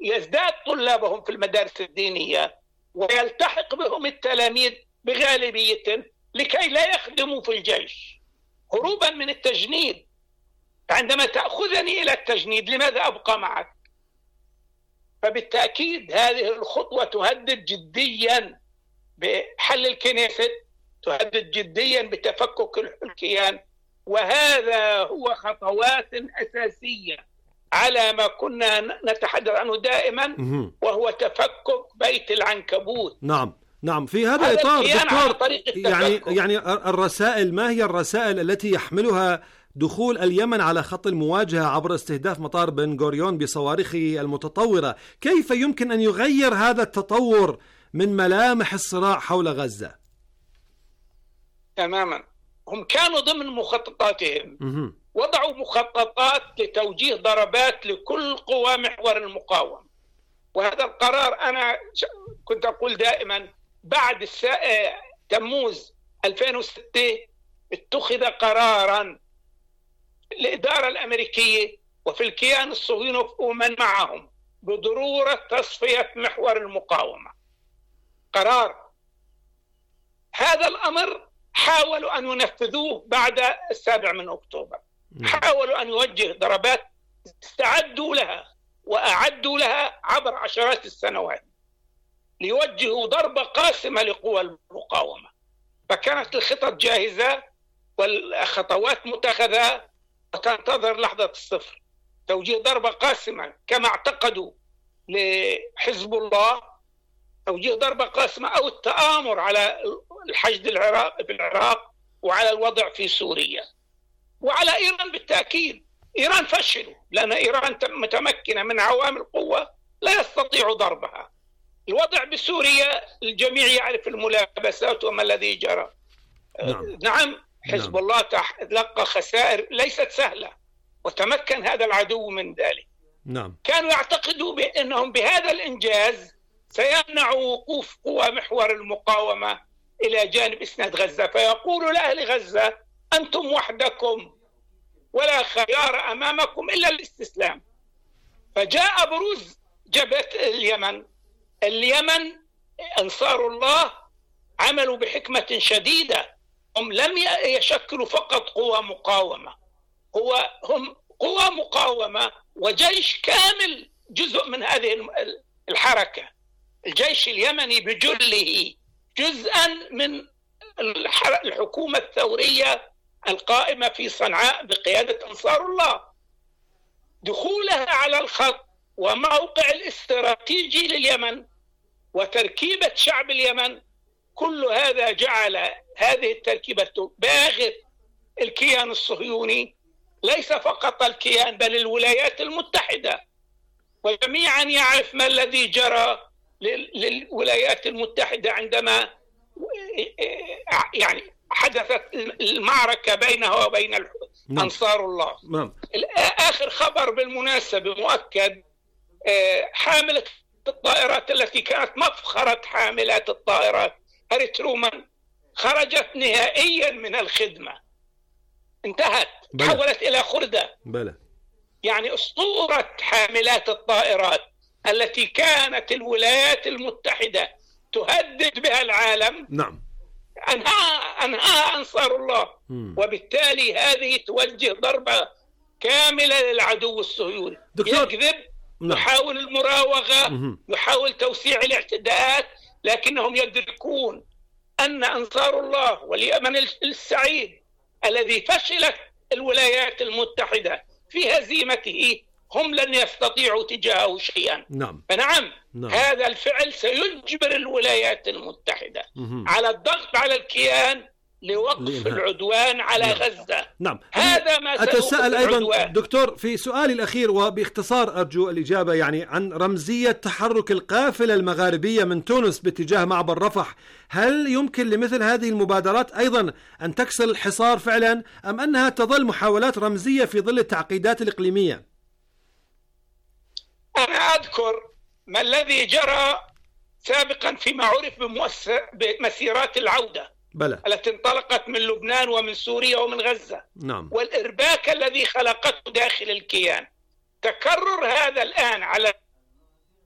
يزداد طلابهم في المدارس الدينية ويلتحق بهم التلاميذ بغالبية لكي لا يخدموا في الجيش هروبا من التجنيد. عندما تأخذني إلى التجنيد لماذا أبقى معك؟ فبالتأكيد هذه الخطوة تهدد جديا بحل الكنيست، تهدد جديا بتفكك الكيان، وهذا هو خطوات أساسية على ما كنا نتحدث عنه دائما، وهو تفكك بيت العنكبوت. نعم في هذا الإطار دكتور، يعني الرسائل، ما هي الرسائل التي يحملها دخول اليمن على خط المواجهة عبر استهداف مطار بن غوريون بصواريخه المتطورة؟ كيف يمكن أن يغير هذا التطور من ملامح الصراع حول غزة؟ تماما، هم كانوا ضمن مخططاتهم وضعوا مخططات لتوجيه ضربات لكل قوى محور المقاومة، وهذا القرار أنا كنت أقول دائما بعد تموز 2006 اتخذ قرارا الإدارة الأمريكية وفي الكيان الصهيوني ومن معهم بضرورة تصفية محور المقاومة. قرار هذا الأمر حاولوا أن ينفذوه بعد 7 أكتوبر، حاولوا أن يوجه ضربات استعدوا لها وأعدوا لها عبر عشرات السنوات ليوجهوا ضربة قاسمة لقوى المقاومة، فكانت الخطط جاهزة والخطوات متخذة وتنتظر لحظة الصفر. توجيه ضربة قاسمة كما اعتقدوا لحزب الله، توجيه ضربة قاسمة أو التآمر على الحشد في العراق وعلى الوضع في سوريا وعلى إيران. بالتأكيد إيران فشلوا لأن إيران متمكنة من عوامل قوة لا يستطيع ضربها. الوضع بسوريا الجميع يعرف الملابسات وما الذي جرى. نعم حزب الله تلقى خسائر ليست سهلة وتمكن هذا العدو من ذلك. كانوا يعتقدوا بأنهم بهذا الإنجاز سيمنعوا وقوف قوى محور المقاومة إلى جانب إسناد غزة، فيقول لأهل غزة أنتم وحدكم ولا خيار أمامكم إلا الاستسلام. فجاء بروز جبهة اليمن أنصار الله عملوا بحكمة شديدة، هم لم يشكلوا فقط قوى مقاومة، هم قوى مقاومة وجيش كامل جزء من هذه الحركة. الجيش اليمني بجله جزءا من الحكومة الثورية القائمة في صنعاء بقيادة أنصار الله. دخولها على الخط وموقع الاستراتيجي لليمن وتركيبة شعب اليمن، كل هذا جعل هذه التركيبة تباغت الكيان الصهيوني، ليس فقط الكيان بل الولايات المتحدة، وجميعا يعرف ما الذي جرى للولايات المتحدة عندما يعني حدثت المعركة بينها وبين أنصار الله. آخر خبر بالمناسبة مؤكد، حاملة الطائرات التي كانت مفخرة حاملات الطائرات هاري ترومان خرجت نهائيا من الخدمة، انتهت، تحولت إلى خردة. يعني أسطورة حاملات الطائرات التي كانت الولايات المتحدة تهدد بها العالم أنهاها أنصار الله، وبالتالي هذه توجه ضربة كاملة للعدو الصهيوني. يكذب، يحاول المراوغة، يحاول توسيع الاعتداءات، لكنهم يدركون أن أنصار الله واليمن السعيد الذي فشلت الولايات المتحدة في هزيمته هم لن يستطيعوا تجاهه شيئا. فنعم هذا الفعل سيجبر الولايات المتحدة على الضغط على الكيان لوقف العدوان على غزة. هذا ما أتساءل أيضا دكتور في سؤالي الأخير وباختصار أرجو الإجابة يعني عن رمزية تحرك القافلة المغاربية من تونس باتجاه معبر رفح. هل يمكن لمثل هذه المبادرات أيضا أن تكسر الحصار فعلا أم أنها تظل محاولات رمزية في ظل التعقيدات الإقليمية؟ أنا أذكر ما الذي جرى سابقا فيما عرف بمسيرات العودة التي انطلقت من لبنان ومن سوريا ومن غزة. والإرباك الذي خلقته داخل الكيان. تكرر هذا الآن على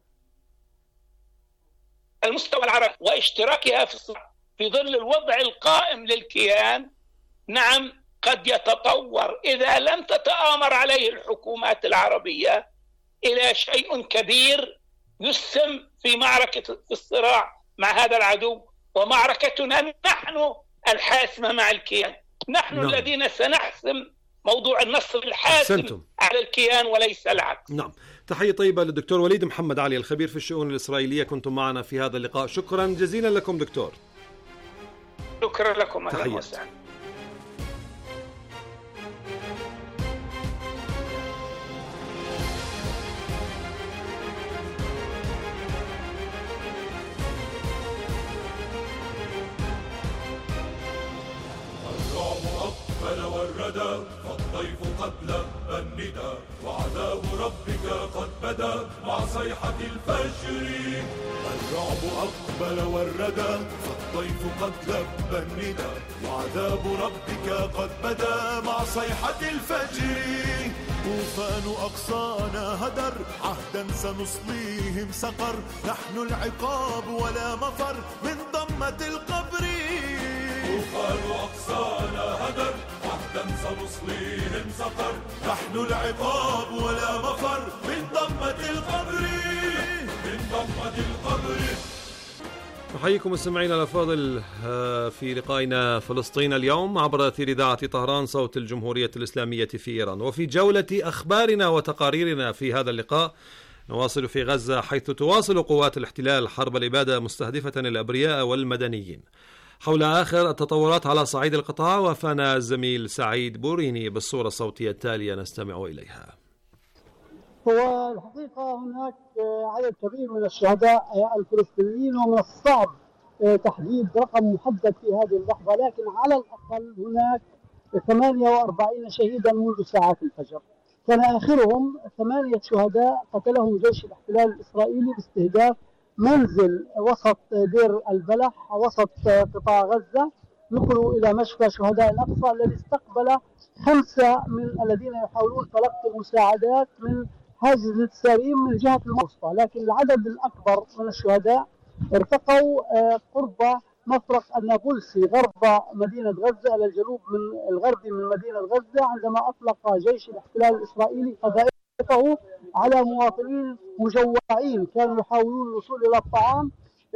المستوى العربي واشتراكها في ظل الوضع القائم للكيان، نعم قد يتطور إذا لم تتآمر عليه الحكومات العربية إلى شيء كبير يسهم في معركة الصراع مع هذا العدو، ومعركتنا نحن الحاسمة مع الكيان. نحن الذين سنحسم موضوع النصر الحاسم على الكيان وليس العكس. نعم. تحية طيبة للدكتور وليد محمد علي الخبير في الشؤون الإسرائيلية، كنتم معنا في هذا اللقاء، شكرا جزيلا لكم دكتور. شكرا لكم. أهلا وسهلا. والردى فالضيف قد لبى الندى وعذاب ربك قد بدا مع صيحة الفجر. الرعب أقبل والردى فالضيف قد لبى الندى وعذاب ربك قد بدا مع صيحة الفجر. طوفان أقصانا هدر عهدا سنصليهم سقر، نحن العقاب ولا مفر من ضمة القبر. طوفان أقصانا هدر عهدا سنصليهم سقر، نحن العقاب ولا مفر من ضمة القبر، من ضمة القبر. أحييكم مستمعينا الأفاضل في لقائنا فلسطين اليوم عبر أثير إذاعة طهران صوت الجمهورية الإسلامية في إيران. وفي جولة أخبارنا وتقاريرنا في هذا اللقاء نواصل في غزة، حيث تواصل قوات الاحتلال حرب الإبادة مستهدفة الأبرياء والمدنيين. حول آخر التطورات على صعيد القطاع وافانا الزميل سعيد بوريني بالصورة الصوتية التالية نستمع إليها. هو الحقيقة هناك عدد كبير من الشهداء الفلسطينيين، ومن الصعب تحديد رقم محدد في هذه اللحظة، لكن على الأقل هناك 48 شهيدا منذ ساعات الفجر. كان آخرهم 8 شهداء قتلهم جيش الاحتلال الإسرائيلي باستهداف منزل وسط دير البلح وسط قطاع غزة. نقلوا إلى مشفى شهداء الأقصى الذي استقبل 5 من الذين يحاولون تلقي المساعدات من حاجز الانتصاريين من جهة الوسطى، لكن العدد الأكبر من الشهداء ارتقوا قرب مفرق النابلسي غرب مدينة غزة إلى الجنوب من الغربي من مدينة غزة، عندما أطلق جيش الاحتلال الإسرائيلي قذائفه على مواطنين مجوعين كانوا يحاولون الوصول إلى الطعام.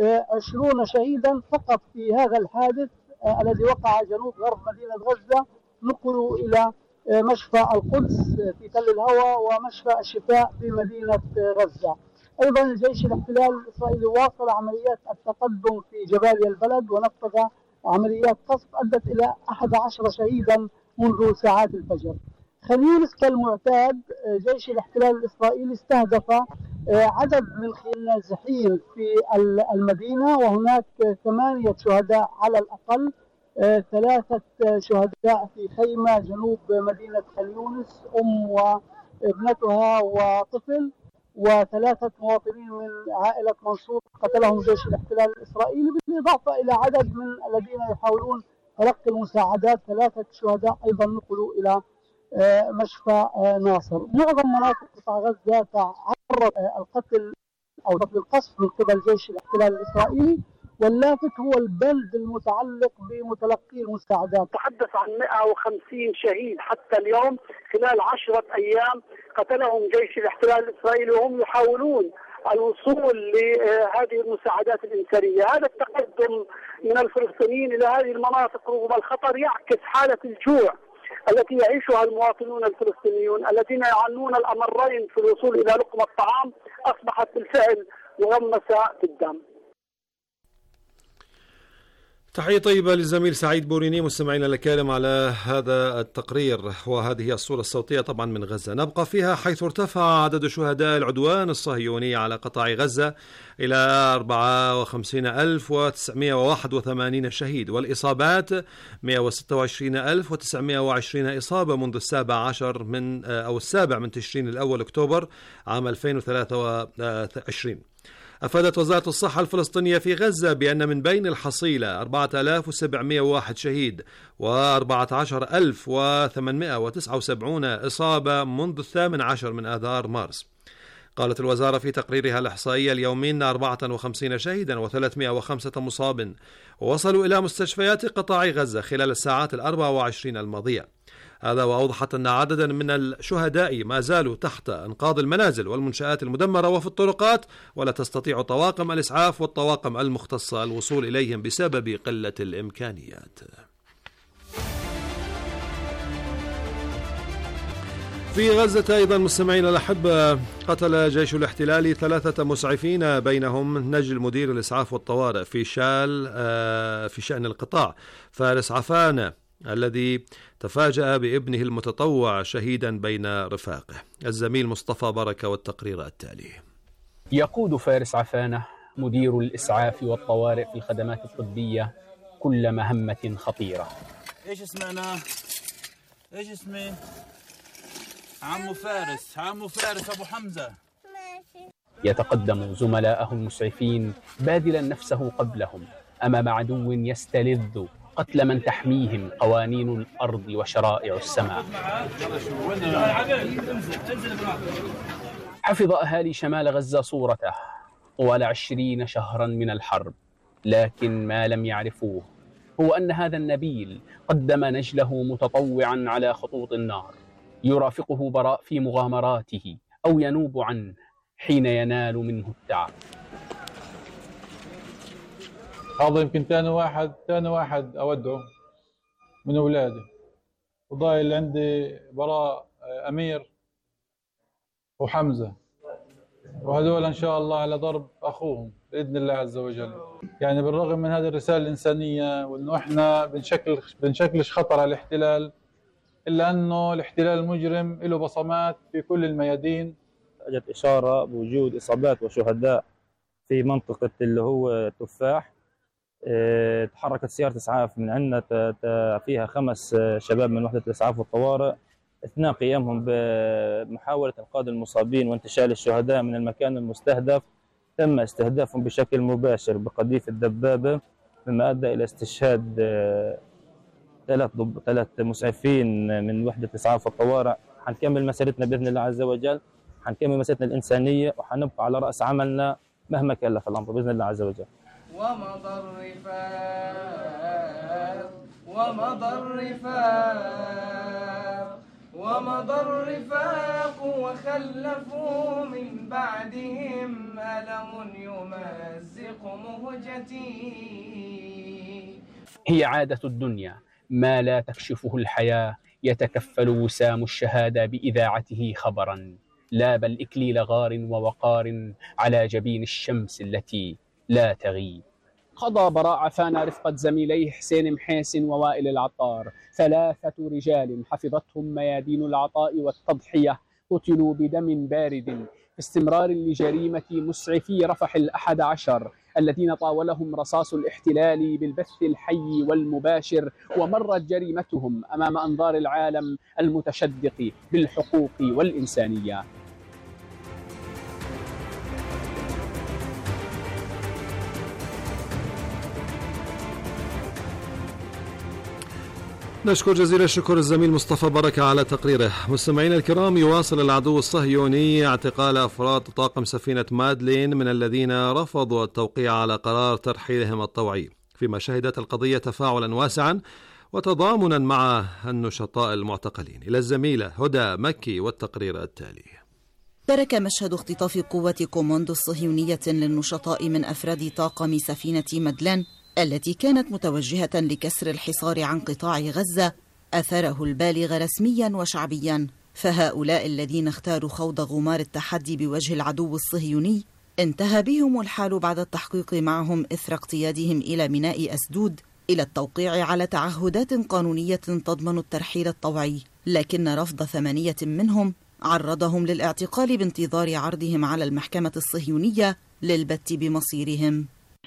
20 شهيدا فقط في هذا الحادث الذي وقع جنوب غرب مدينة غزة نقلوا إلى مشفى القدس في تل الهوى ومشفى الشفاء في مدينة غزة. أيضا الجيش الاحتلال الإسرائيلي واصل عمليات التقدم في جباليا البلد ونفذ عمليات قصف أدت إلى 11 شهيدا منذ ساعات الفجر. خان يونس كالمعتاد جيش الاحتلال الإسرائيلي استهدف عدد من النازحين في المدينة، وهناك 8 شهداء على الأقل، 3 شهداء في خيمة جنوب مدينة خان يونس، أم وابنتها وطفل، و3 مواطنين من عائلة منصور قتلهم جيش الاحتلال الإسرائيلي، بالإضافة إلى عدد من الذين يحاولون تلقي المساعدات. 3 شهداء أيضا نقلوا إلى مشفى ناصر. معظم مناطق قطاع غزة تعرض القتل أو القصف من قبل جيش الاحتلال الإسرائيلي، واللافت هو البلد المتعلق بمتلقي المساعدات. تحدث عن 150 شهيد حتى اليوم خلال 10 أيام قتلهم جيش الاحتلال الإسرائيلي وهم يحاولون الوصول لهذه المساعدات الإنسانية. هذا التقدم من الفلسطينيين إلى هذه المناطق رغم الخطر يعكس حالة الجوع التي يعيشها المواطنون الفلسطينيون الذين يعانون الأمرين في الوصول إلى لقمة الطعام أصبحت بالفعل مغمسة في الدم. تحية طيبة للزميل سعيد بوريني. مستمعينا الكرام على هذا التقرير وهذه الصورة الصوتية طبعا من غزة، نبقى فيها حيث ارتفع عدد شهداء العدوان الصهيوني على قطاع غزة إلى 54,981 شهيد، والإصابات 126,920 إصابة منذ السابع من تشرين الأول أكتوبر عام 2023. أفادت وزارة الصحة الفلسطينية في غزة بأن من بين الحصيلة 4,701 شهيد و14,879 إصابة منذ 18 من آذار مارس. قالت الوزارة في تقريرها الإحصائي اليومي أن 54 شهيدا و305 مصاب ووصلوا إلى مستشفيات قطاع غزة خلال الساعات 24 الماضية. هذا وأوضحت أن عددا من الشهداء ما زالوا تحت أنقاض المنازل والمنشآت المدمرة وفي الطرقات، ولا تستطيع طواقم الإسعاف والطواقم المختصة الوصول إليهم بسبب قلة الإمكانيات. في غزة أيضا مستمعين الأحبة، قتل جيش الاحتلال 3 مسعفين بينهم نجل مدير الإسعاف والطوارئ في شأن القطاع فارس عفانة الذي تفاجأ بابنه المتطوع شهيدا بين رفاقه. الزميل مصطفى بركة والتقرير التالي. يقود فارس عفانة مدير الإسعاف والطوارئ في الخدمات الطبية كل مهمة خطيرة. ايش اسمنا؟ ايش اسمي؟ عمو فارس أبو حمزة. يتقدم زملاءه المسعفين بادلا نفسه قبلهم أمام عدو يستلذ قتل من تحميهم قوانين الأرض وشرائع السماء. حفظ أهالي شمال غزة صورته طوال 20 شهرا من الحرب، لكن ما لم يعرفوه هو أن هذا النبيل قدم نجله متطوعا على خطوط النار، يرافقه براء في مغامراته أو ينوب عنه حين ينال منه التعب. هذا يمكن ثاني واحد أوده من أولادي، وضايل عندي براء، أمير وحمزة، وهذول إن شاء الله على ضرب أخوهم بإذن الله عز وجل. يعني بالرغم من هذه الرسالة الإنسانية وإنه إحنا بنشكلش خطر على الاحتلال، إلا أنه الاحتلال المجرم له بصمات في كل الميادين. أجت إشارة بوجود إصابات وشهداء في منطقة اللي هو تفاح. تحركت سيارة إسعاف من عندنا فيها 5 شباب من وحدة الإسعاف والطوارئ أثناء قيامهم بمحاولة إنقاذ المصابين وانتشال الشهداء من المكان المستهدف. تم استهدافهم بشكل مباشر بقذيفة الدبابة، مما أدى إلى استشهاد 3 مسعفين من وحدة الإسعاف والطوارئ. حنكمل مسيرتنا بإذن الله عز وجل، حنكمل مسيرتنا الإنسانية، وحنبقى على رأس عملنا مهما كلف الأمر بإذن الله عز وجل. ومضى الرفاق وخلفوا من بعدهم ألم يمزق مهجتي. هي عادة الدنيا، ما لا تكشفه الحياة يتكفل وسام الشهادة بإذاعته خبرا، لا بل إكليل غار ووقار على جبين الشمس التي لا تغيب. قضى براء عفانة رفقة زميليه حسين محيسن ووائل العطار، 3 رجال حفظتهم ميادين العطاء والتضحية، قتلوا بدم بارد في استمرار لجريمة مسعفي رفح 11 الذين طاولهم رصاص الاحتلال بالبث الحي والمباشر، ومرت جريمتهم أمام أنظار العالم المتشدق بالحقوق والإنسانية. نشكر جزيل الشكر الزميل مصطفى بركة على تقريره. مستمعينا الكرام، يواصل العدو الصهيوني اعتقال أفراد طاقم سفينة مادلين من الذين رفضوا التوقيع على قرار ترحيلهم الطوعي، فيما شهدت القضية تفاعلا واسعا وتضامنا مع النشطاء المعتقلين. إلى الزميلة هدى مكي والتقرير التالي. ترك مشهد اختطاف قوة كوموندو الصهيونية للنشطاء من أفراد طاقم سفينة مادلين التي كانت متوجهة لكسر الحصار عن قطاع غزة أثره البالغ رسميا وشعبيا. فهؤلاء الذين اختاروا خوض غمار التحدي بوجه العدو الصهيوني انتهى بهم الحال بعد التحقيق معهم إثر اقتيادهم إلى ميناء أسدود إلى التوقيع على تعهدات قانونية تضمن الترحيل الطوعي، لكن رفض 8 منهم عرضهم للاعتقال بانتظار عرضهم على المحكمة الصهيونية للبت بمصيرهم.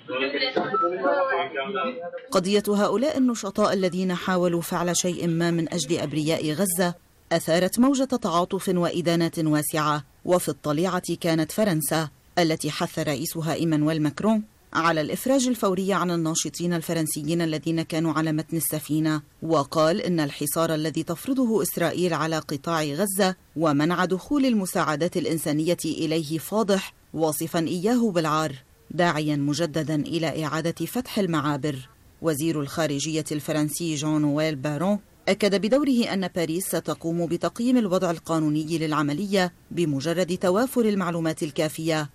قضية هؤلاء النشطاء الذين حاولوا فعل شيء ما من أجل أبرياء غزة أثارت موجة تعاطف وإدانة واسعة، وفي الطليعة كانت فرنسا التي حث رئيسها إيمانويل ماكرون على الإفراج الفوري عن الناشطين الفرنسيين الذين كانوا على متن السفينة، وقال إن الحصار الذي تفرضه إسرائيل على قطاع غزة ومنع دخول المساعدات الإنسانية إليه فاضح، واصفا إياه بالعار، داعيا مجددا إلى إعادة فتح المعابر. وزير الخارجية الفرنسي جان نويل بارون أكد بدوره أن باريس ستقوم بتقييم الوضع القانوني للعملية بمجرد توافر المعلومات الكافية.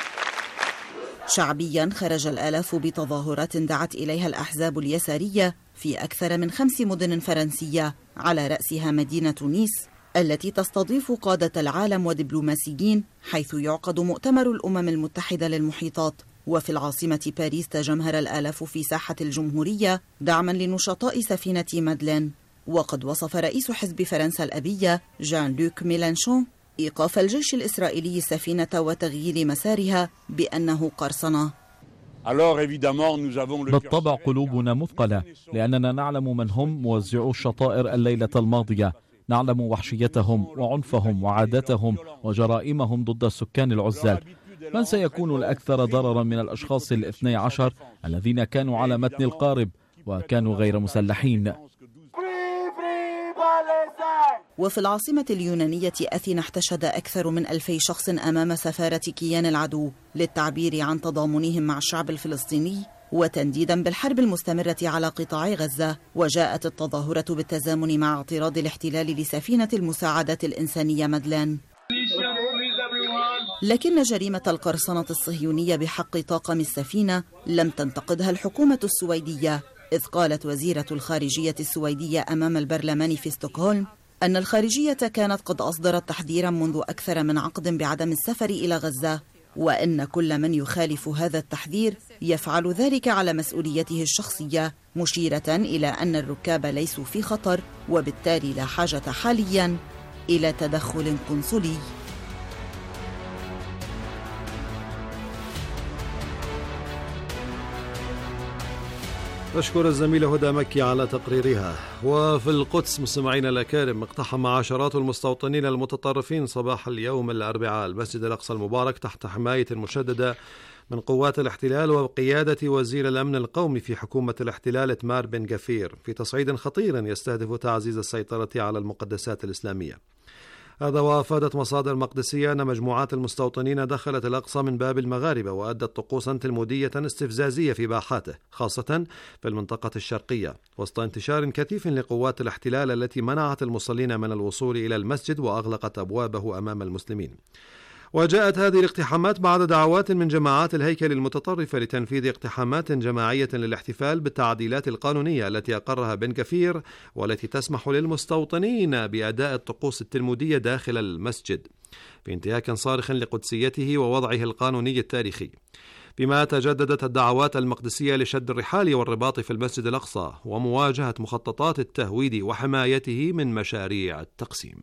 شعبيا خرج الآلاف بتظاهرات دعت إليها الأحزاب اليسارية في أكثر من 5 مدن فرنسية، على رأسها مدينة نيس التي تستضيف قادة العالم ودبلوماسيين، حيث يعقد مؤتمر الأمم المتحدة للمحيطات. وفي العاصمة باريس تجمهر الآلاف في ساحة الجمهورية دعما لنشطاء سفينة مادلين. وقد وصف رئيس حزب فرنسا الأبية جان لوك ميلانشون إيقاف الجيش الإسرائيلي السفينة وتغيير مسارها بأنه قرصنة. بالطبع قلوبنا مثقلة، لأننا نعلم من هم موزعو الشطائر الليلة الماضية، نعلم وحشيتهم وعنفهم وعاداتهم وجرائمهم ضد السكان العزل. من سيكون الأكثر ضررا من الأشخاص 12 الذين كانوا على متن القارب وكانوا غير مسلحين؟ وفي العاصمة اليونانية أثينا احتشد أكثر من 2000 شخص أمام سفارة كيان العدو للتعبير عن تضامنهم مع الشعب الفلسطيني وتنديدا بالحرب المستمرة على قطاع غزة. وجاءت التظاهرة بالتزامن مع اعتراض الاحتلال لسفينة المساعدات الإنسانية مادلين. لكن جريمة القرصنة الصهيونية بحق طاقم السفينة لم تنتقدها الحكومة السويدية، إذ قالت وزيرة الخارجية السويدية أمام البرلمان في ستوكهولم أن الخارجية كانت قد أصدرت تحذيرا منذ أكثر من عقد بعدم السفر إلى غزة، وأن كل من يخالف هذا التحذير يفعل ذلك على مسؤوليته الشخصية، مشيرة إلى أن الركاب ليسوا في خطر، وبالتالي لا حاجة حاليا إلى تدخل قنصلي. أشكر الزميلة هدى مكي على تقريرها. وفي القدس مستمعينا الأكارم، اقتحم عشرات المستوطنين المتطرفين صباح اليوم الأربعاء المسجد الأقصى المبارك تحت حماية مشددة من قوات الاحتلال وبقيادة وزير الأمن القومي في حكومة الاحتلال إتمار بن غفير، في تصعيد خطير يستهدف تعزيز السيطرة على المقدسات الإسلامية. هذا وأفادت مصادر مقدسية أن مجموعات المستوطنين دخلت الأقصى من باب المغاربة وأدت طقوسا تلمودية استفزازية في باحاته، خاصة في المنطقة الشرقية، وسط انتشار كثيف لقوات الاحتلال التي منعت المصلين من الوصول إلى المسجد وأغلقت أبوابه أمام المسلمين. وجاءت هذه الاقتحامات بعد دعوات من جماعات الهيكل المتطرفة لتنفيذ اقتحامات جماعية للاحتفال بالتعديلات القانونية التي أقرها بن غفير، والتي تسمح للمستوطنين بأداء الطقوس التلمودية داخل المسجد، في انتهاك صارخ لقدسيته ووضعه القانوني التاريخي. فيما تجددت الدعوات المقدسية لشد الرحال والرباط في المسجد الأقصى ومواجهة مخططات التهويد وحمايته من مشاريع التقسيم.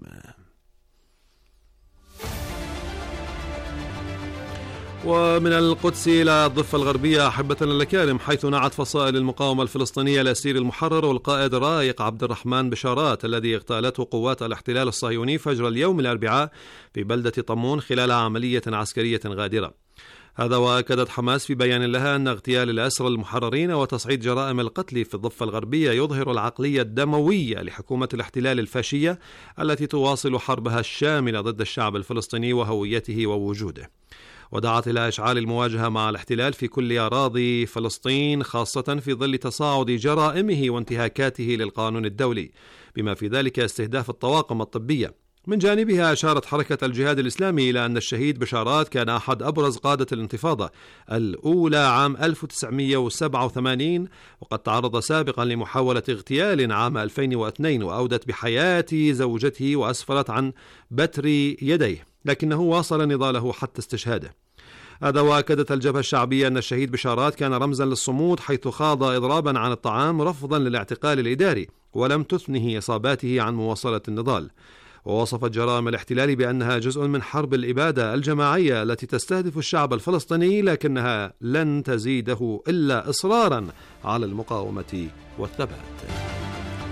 ومن القدس إلى الضفة الغربية أحبتنا الأكارم، حيث نعت فصائل المقاومة الفلسطينية الأسير المحرر والقائد الرائق عبد الرحمن بشارات الذي اغتالته قوات الاحتلال الصهيوني فجر اليوم الأربعاء في بلدة طمون خلال عملية عسكرية غادرة. هذا وأكدت حماس في بيان لها أن اغتيال الأسرى المحررين وتصعيد جرائم القتل في الضفة الغربية يظهر العقلية الدموية لحكومة الاحتلال الفاشية التي تواصل حربها الشاملة ضد الشعب الفلسطيني وهويته ووجوده. ودعت إلى إشعال المواجهة مع الاحتلال في كل أراضي فلسطين، خاصة في ظل تصاعد جرائمه وانتهاكاته للقانون الدولي، بما في ذلك استهداف الطواقم الطبية. من جانبها أشارت حركة الجهاد الإسلامي إلى أن الشهيد بشارات كان أحد أبرز قادة الانتفاضة الأولى عام 1987، وقد تعرض سابقا لمحاولة اغتيال عام 2002 وأودت بحياة زوجته وأسفرت عن بتر يديه، لكنه واصل نضاله حتى استشهاده. هذا وأكدت الجبهة الشعبية أن الشهيد بشارات كان رمزا للصمود، حيث خاض إضرابا عن الطعام رفضا للاعتقال الإداري، ولم تثنه إصاباته عن مواصلة النضال. ووصفت جرائم الاحتلال بأنها جزء من حرب الإبادة الجماعية التي تستهدف الشعب الفلسطيني، لكنها لن تزيده إلا إصرارا على المقاومة والثبات.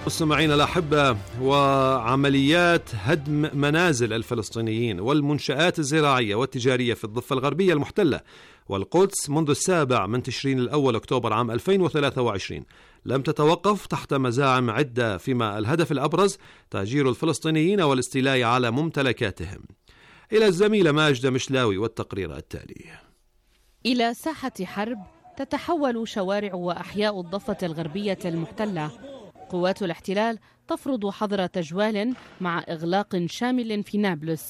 مستمعينا الأحبة، وعمليات هدم منازل الفلسطينيين والمنشآت الزراعية والتجارية في الضفة الغربية المحتلة والقدس منذ 7 من تشرين الأول أكتوبر عام 2023 لم تتوقف تحت مزاعم عدة، فيما الهدف الأبرز تهجير الفلسطينيين والاستيلاء على ممتلكاتهم. إلى الزميلة ماجدة مشلاوي والتقرير التالي. إلى ساحة حرب تتحول شوارع وأحياء الضفة الغربية المحتلة. قوات الاحتلال تفرض حظر تجوال مع إغلاق شامل في نابلس،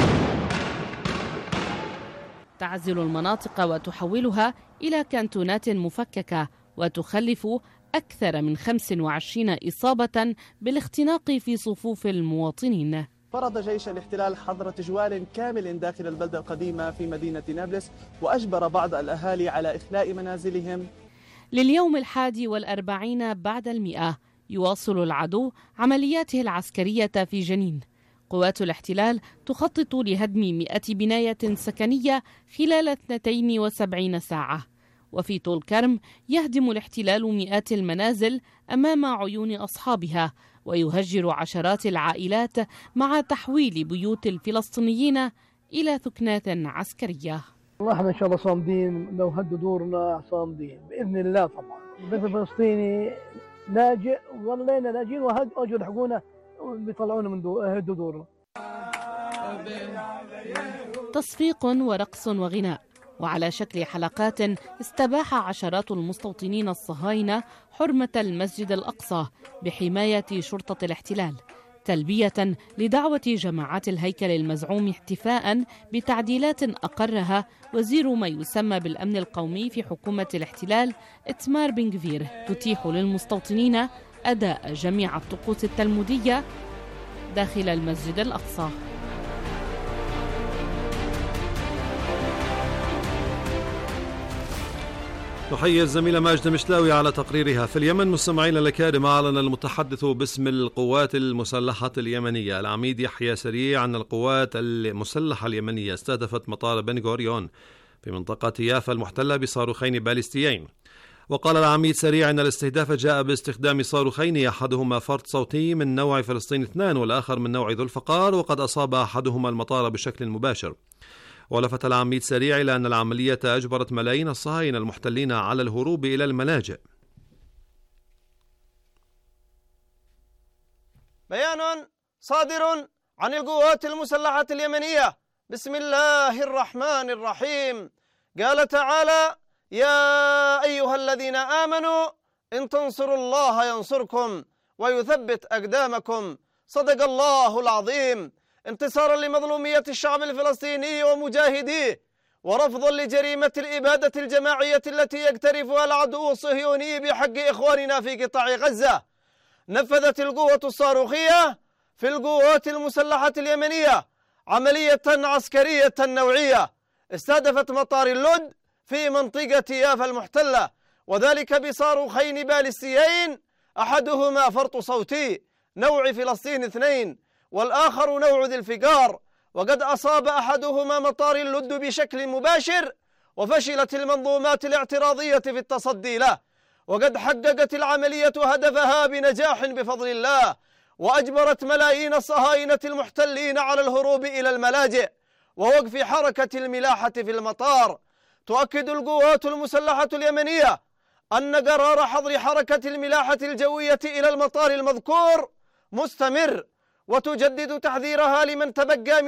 تعزل المناطق وتحولها إلى كانتونات مفككة، وتخلف أكثر من 25 إصابة بالاختناق في صفوف المواطنين. فرض جيش الاحتلال حظر تجوال كامل داخل البلدة القديمة في مدينة نابلس، وأجبر بعض الأهالي على إخلاء منازلهم. لليوم 41 بعد 100 يواصل العدو عملياته العسكرية في جنين. قوات الاحتلال تخطط لهدم 100 بناية سكنية خلال 72 ساعة. وفي طول كرم يهدم الاحتلال مئات المنازل أمام عيون أصحابها، ويهجر عشرات العائلات مع تحويل بيوت الفلسطينيين إلى ثكنات عسكرية. والله احنا ان شاء الله صامدين، لو هدوا دورنا صامدين باذن الله. طبعا البيت الفلسطيني لاجئ، ظلينا لاجئين واجوا يلحقونا وبيطلعونا من هدوا دورنا. تصفيق ورقص وغناء، وعلى شكل حلقات استباح عشرات المستوطنين الصهاينة حرمة المسجد الأقصى بحماية شرطة الاحتلال، تلبية لدعوة جماعات الهيكل المزعوم احتفاء بتعديلات أقرها وزير ما يسمى بالأمن القومي في حكومة الاحتلال إتمار بن غفير، تتيح للمستوطنين أداء جميع الطقوس التلمودية داخل المسجد الأقصى. نحيي الزميلة ماجدة مشلاوي على تقريرها. في اليمن مستمعينا الكرام، أعلن المتحدث باسم القوات المسلحة اليمنية العميد يحيى سريع أن القوات المسلحة اليمنية استهدفت مطار بن غوريون في منطقة يافا المحتلة بصاروخين باليستيين. وقال العميد سريع أن الاستهداف جاء باستخدام صاروخين، أحدهما فرد صوتي من نوع فلسطين 2 والآخر من نوع ذو الفقار، وقد أصاب أحدهما المطار بشكل مباشر. ولفت العميد سريع إلى أن العملية أجبرت ملايين الصهاينة المحتلين على الهروب إلى الملاجئ. بيان صادر عن القوات المسلحة اليمنية بسم الله الرحمن الرحيم. قال تعالى: يا أيها الذين آمنوا إن تنصروا الله ينصركم ويثبت أقدامكم. صدق الله العظيم. انتصارا لمظلومية الشعب الفلسطيني ومجاهديه، ورفضا لجريمة الإبادة الجماعية التي يقترفها العدو الصهيوني بحق إخواننا في قطاع غزة، نفذت القوة الصاروخية في القوات المسلحة اليمنية عملية عسكرية نوعية استهدفت مطار اللد في منطقة يافا المحتلة، وذلك بصاروخين باليستيين، أحدهما فرط صوتي نوع فلسطين 2 والآخر نوع ذي الفقار. وقد أصاب أحدهما مطار اللد بشكل مباشر، وفشلت المنظومات الاعتراضية في التصدي له، وقد حققت العملية هدفها بنجاح بفضل الله، وأجبرت ملايين الصهاينة المحتلين على الهروب إلى الملاجئ ووقف حركة الملاحة في المطار. تؤكد القوات المسلحة اليمنية أن قرار حظر حركة الملاحة الجوية إلى المطار المذكور مستمر، وتجدد تحذيرها لمن تبقى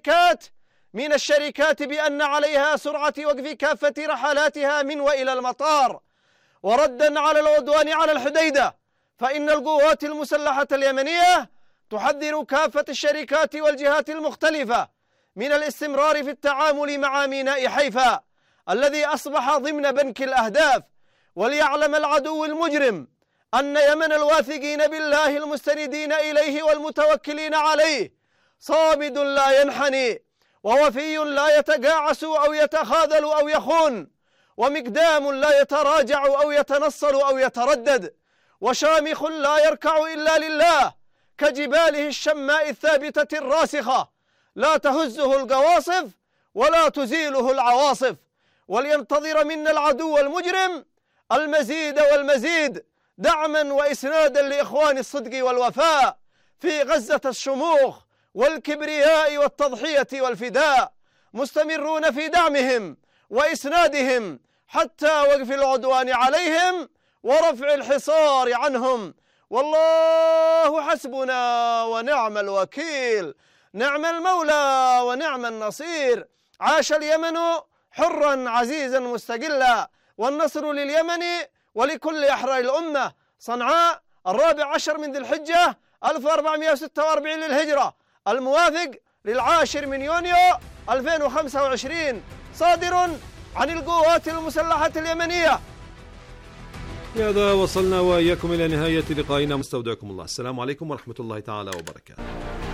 من الشركات بأن عليها سرعة وقف كافة رحلاتها من وإلى المطار. وردا على العدوان على الحديدة، فإن القوات المسلحة اليمنية تحذر كافة الشركات والجهات المختلفة من الاستمرار في التعامل مع ميناء حيفا الذي أصبح ضمن بنك الأهداف. وليعلم العدو المجرم أن يمن الواثقين بالله المستندين إليه والمتوكلين عليه صامد لا ينحني، ووفي لا يتقاعس أو يتخاذل أو يخون، ومقدام لا يتراجع أو يتنصل أو يتردد، وشامخ لا يركع إلا لله، كجباله الشماء الثابتة الراسخة لا تهزه القواصف ولا تزيله العواصف. ولينتظر منا العدو المجرم المزيد والمزيد دعما وإسنادا لإخوان الصدق والوفاء في غزة الشموخ والكبرياء والتضحية والفداء، مستمرون في دعمهم وإسنادهم حتى وقف العدوان عليهم ورفع الحصار عنهم. والله حسبنا ونعم الوكيل، نعم المولى ونعم النصير. عاش اليمن حرا عزيزا مستقلا، والنصر لليمن ولكل أحرار الأمة. صنعاء 14 من ذي الحجة 1446 للهجرة، الموافق 10 يونيو 2025، صادر عن القوات المسلحة اليمنية. بهذا وصلنا وإياكم إلى نهاية لقائنا، مستودعكم الله، السلام عليكم ورحمة الله تعالى وبركاته.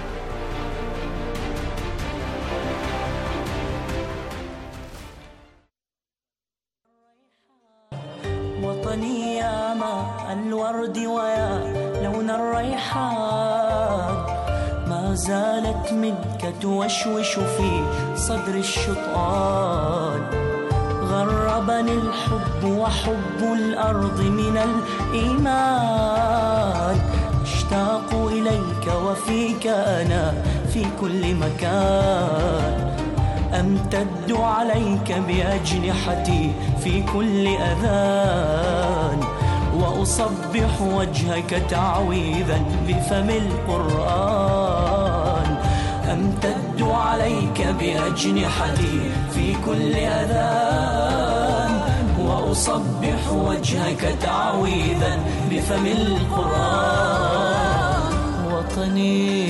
وطني يا ماء الورد ويا لون الريحان، ما زالت منك توشوش في صدر الشطآن. غربني الحب وحب الأرض من الإيمان، اشتاق إليك وفيك أنا في كل مكان. أمتد عليك بأجنحتي في كل أذان، وأصبح وجهك تعويذا بفم القرآن. أمتد عليك بأجنحتي في كل أذان، وأصبح وجهك تعويذا بفم القرآن. وطني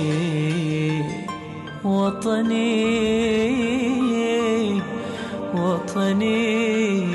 وطني وطني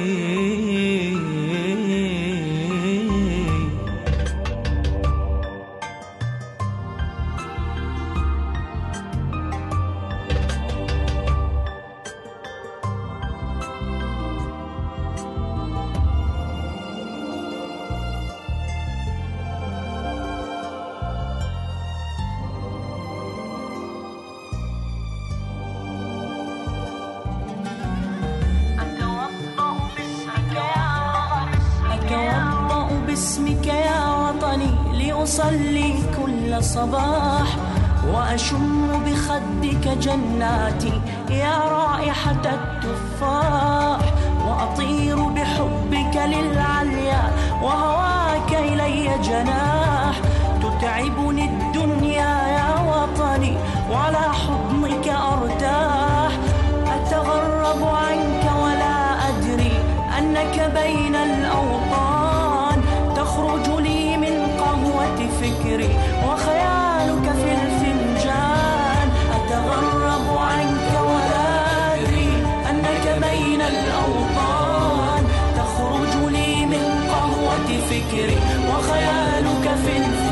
باسمك يا وطني لأصلي كل صباح، وأشم بخدك جناتي يا رائحة التفاح، وأطير بحبك للعليا وهواك إلي جناح. تتعبني الدنيا يا وطني وعلى حضنك أرتاح. أتغرب عنك ولا أدري أنك بين الأوطان، تخرج لي من قهوة فكري وخيالك في الفنجان. أتغرب عنك ولا أدري أنك بين الأوطان، تخرج لي من قهوة فكري وخيالك في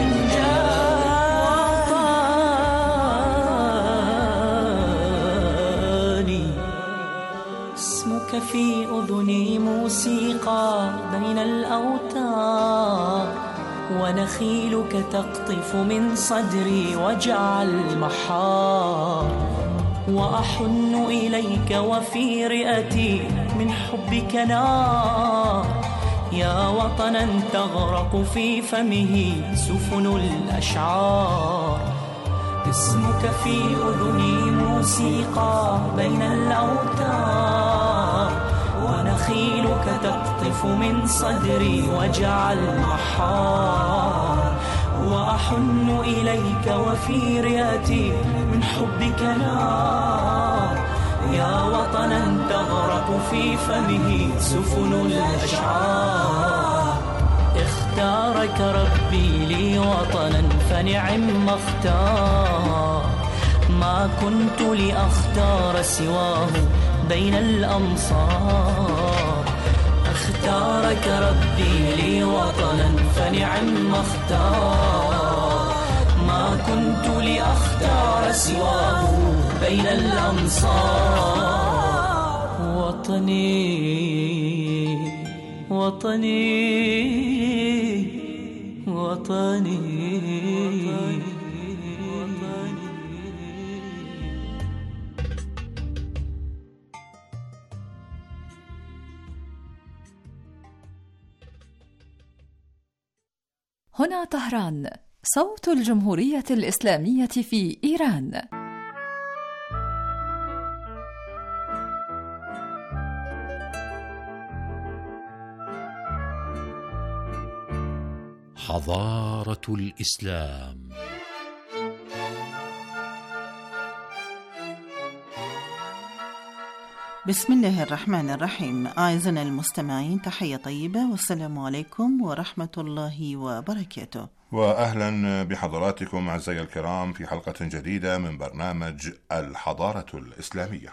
الفنجان. اسمك في أذني موسيقى بين الأوتار، ونخيلك تقطف من صدري وجع المحار. وأحن إليك وفي رئتي من حبك نار، يا وطنا تغرق في فمه سفن الأشعار. اسمك في أذني موسيقى بين الأوتار، ونخيلك تقطف من صدري وجع المحار. وأحن إليك وفي رئتي من حبك نار، يا وطنا تغرق في فمه سفن الأشعار. اختارك ربي لي وطنا فنعم ما اختار، ما كنت لأختار سواه بين الأمصار. اختارك ربي لي وطنا فنعم ما اختار، ما كنت لأختار سواه بين الأمصار. وطني وطني وطني هنا طهران، صوت الجمهورية الإسلامية في إيران. حضارة الإسلام. بسم الله الرحمن الرحيم. أعزائنا المستمعين، تحية طيبة والسلام عليكم ورحمة الله وبركاته. وأهلا بحضراتكم أعزائي الكرام في حلقة جديدة من برنامج الحضارة الإسلامية.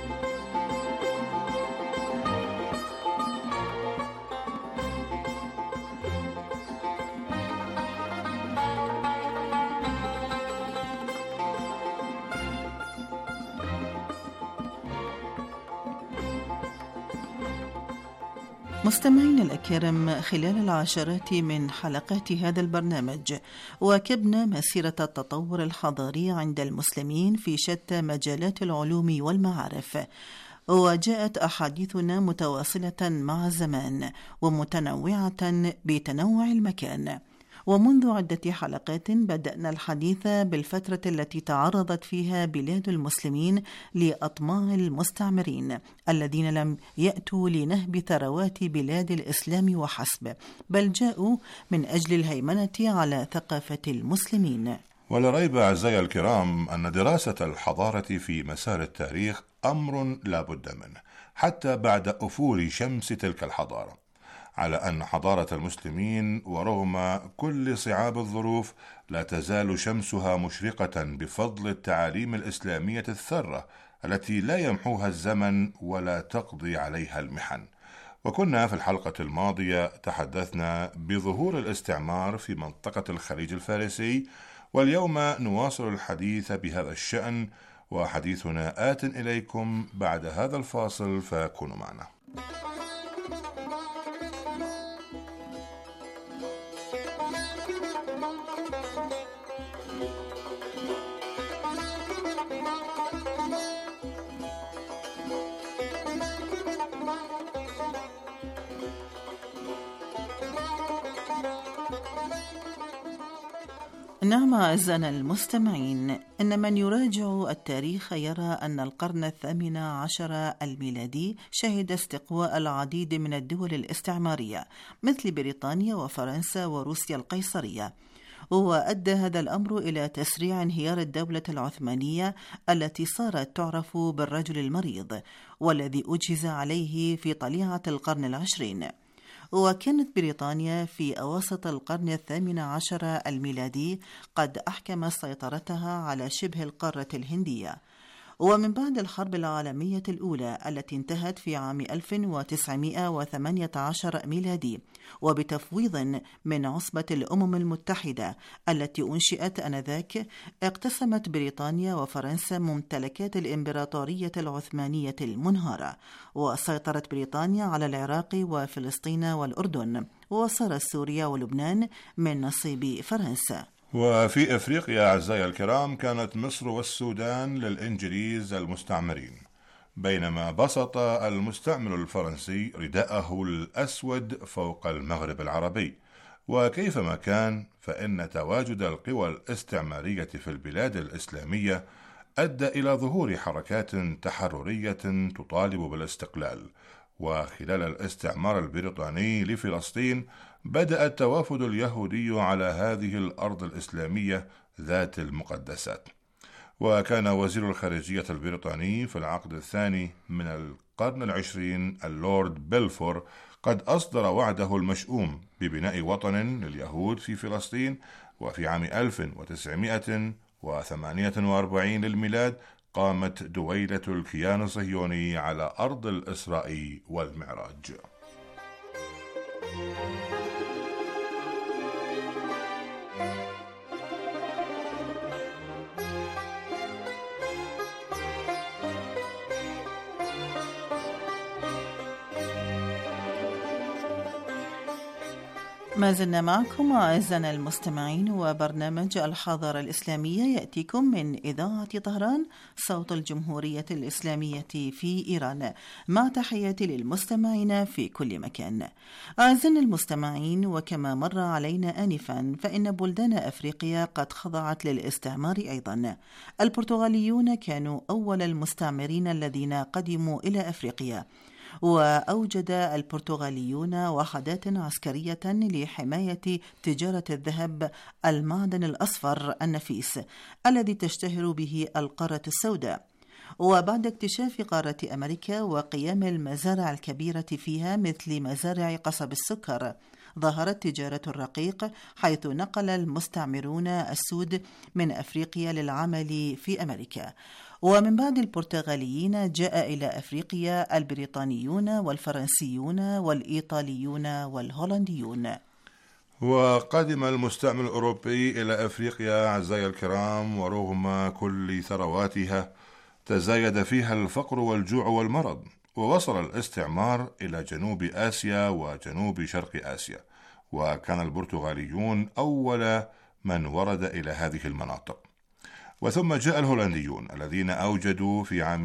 مستمعينا الأكارم، خلال العشرات من حلقات هذا البرنامج واكبنا مسيرة التطور الحضاري عند المسلمين في شتى مجالات العلوم والمعارف، وجاءت أحاديثنا متواصلة مع الزمان ومتنوعة بتنوع المكان. ومنذ عدة حلقات بدأنا الحديث بالفترة التي تعرضت فيها بلاد المسلمين لأطماع المستعمرين الذين لم يأتوا لنهب ثروات بلاد الإسلام وحسب، بل جاءوا من أجل الهيمنة على ثقافة المسلمين. ولا ريب أعزائي الكرام أن دراسة الحضارة في مسار التاريخ أمر لا بد منه حتى بعد أفول شمس تلك الحضارة، على أن حضارة المسلمين ورغم كل صعاب الظروف لا تزال شمسها مشرقة بفضل التعاليم الإسلامية الثرة التي لا يمحوها الزمن ولا تقضي عليها المحن. وكنا في الحلقة الماضية تحدثنا بظهور الاستعمار في منطقة الخليج الفارسي، واليوم نواصل الحديث بهذا الشأن، وحديثنا آت إليكم بعد هذا الفاصل، فكونوا معنا. نعم أعزائنا المستمعين، إن من يراجع التاريخ يرى أن القرن 18 الميلادي شهد استقواء العديد من الدول الاستعمارية مثل بريطانيا وفرنسا وروسيا القيصرية، وأدى هذا الأمر إلى تسريع انهيار الدولة العثمانية التي صارت تعرف بالرجل المريض، والذي أجهز عليه في طليعة القرن العشرين. وكانت بريطانيا في أواسط القرن 18 الميلادي قد أحكمت سيطرتها على شبه القارة الهندية. ومن بعد الحرب العالمية الأولى التي انتهت في عام 1918 ميلادي، وبتفويض من عصبة الأمم المتحدة التي أنشئت آنذاك، اقتسمت بريطانيا وفرنسا ممتلكات الإمبراطورية العثمانية المنهارة، وسيطرت بريطانيا على العراق وفلسطين والأردن، وصارت سوريا ولبنان من نصيب فرنسا. وفي أفريقيا أعزائي الكرام كانت مصر والسودان للإنجليز المستعمرين، بينما بسط المستعمر الفرنسي رداءه الأسود فوق المغرب العربي. وكيفما كان، فإن تواجد القوى الاستعمارية في البلاد الإسلامية أدى إلى ظهور حركات تحررية تطالب بالاستقلال. وخلال الاستعمار البريطاني لفلسطين بدأ التوافد اليهودي على هذه الأرض الإسلامية ذات المقدسات. وكان وزير الخارجية البريطاني في العقد الثاني من القرن العشرين اللورد بلفور قد أصدر وعده المشؤوم ببناء وطن لليهود في فلسطين. وفي عام 1948 للميلاد قامت دويلة الكيان الصهيوني على أرض الإسراء والمعراج. ما زلنا معكم أعزائنا المستمعين، وبرنامج الحاضرة الإسلامية يأتيكم من إذاعة طهران صوت الجمهورية الإسلامية في إيران، مع تحياتي للمستمعين في كل مكان. أعزائنا المستمعين، وكما مر علينا آنفا فإن بلدان أفريقيا قد خضعت للاستعمار أيضا. البرتغاليون كانوا أول المستعمرين الذين قدموا إلى أفريقيا، وأوجد البرتغاليون وحدات عسكرية لحماية تجارة الذهب، المعدن الأصفر النفيس الذي تشتهر به القارة السوداء. وبعد اكتشاف قارة أمريكا وقيام المزارع الكبيرة فيها مثل مزارع قصب السكر، ظهرت تجارة الرقيق، حيث نقل المستعمرون السود من أفريقيا للعمل في أمريكا. ومن بعد البرتغاليين جاء إلى أفريقيا البريطانيون والفرنسيون والإيطاليون والهولنديون. وقدم المستعمر الأوروبي إلى أفريقيا أعزائي الكرام، ورغم كل ثرواتها تزايد فيها الفقر والجوع والمرض، ووصل الاستعمار إلى جنوب آسيا وجنوب شرق آسيا، وكان البرتغاليون أول من ورد إلى هذه المناطق. وثم جاء الهولنديون الذين أوجدوا في عام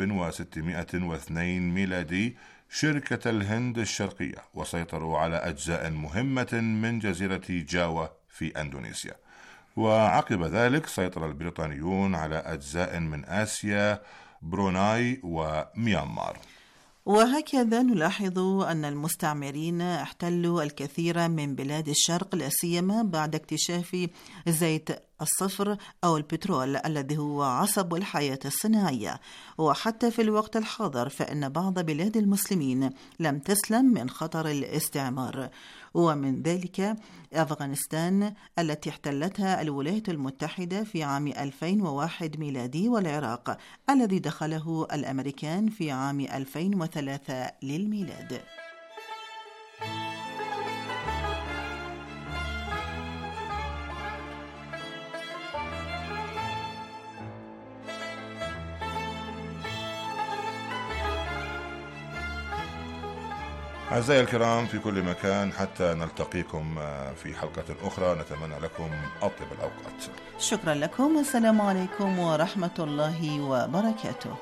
1602 ميلادي شركة الهند الشرقية، وسيطروا على أجزاء مهمة من جزيرة جاوا في أندونيسيا. وعقب ذلك سيطر البريطانيون على أجزاء من آسيا، بروناي وميانمار. وهكذا نلاحظ أن المستعمرين احتلوا الكثير من بلاد الشرق، لا سيما بعد اكتشاف زيت الصفر أو البترول الذي هو عصب الحياة الصناعية. وحتى في الوقت الحاضر فإن بعض بلاد المسلمين لم تسلم من خطر الاستعمار، ومن ذلك أفغانستان التي احتلتها الولايات المتحدة في عام 2001 ميلادي، والعراق الذي دخله الأمريكان في عام 2003 للميلاد. أعزائي الكرام في كل مكان، حتى نلتقيكم في حلقة أخرى نتمنى لكم أطيب الأوقات. شكرا لكم، والسلام عليكم ورحمة الله وبركاته.